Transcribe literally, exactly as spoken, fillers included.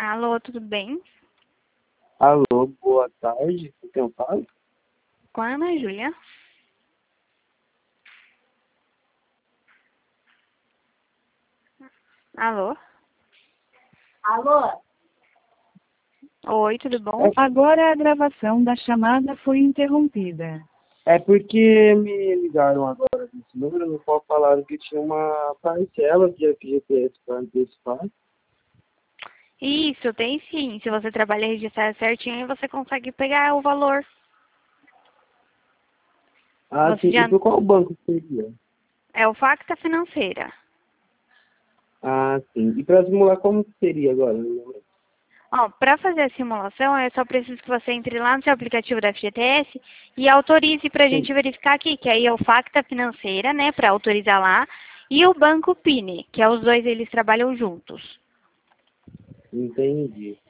Alô, tudo bem? Alô, boa tarde. Com quem eu falo? Com a Ana Júlia. Alô? Alô? Oi, tudo bom? Agora a gravação da chamada foi interrompida. É porque me ligaram agora desse número, no qual falaram que tinha uma parcela de F G T S para antecipar. Isso, tem sim. Se você trabalha registrado certinho, você consegue pegar o valor. Ah, Você sim. já... E por qual banco seria? É o Facta Financeira. Ah, sim. E para simular, como que seria agora? Ó, para fazer a simulação, eu só preciso que você entre lá no seu aplicativo da F G T S e autorize para a Sim. gente verificar aqui, que aí é o Facta Financeira, né, para autorizar lá, e o Banco Pine, que é os dois, eles trabalham juntos. Entendi.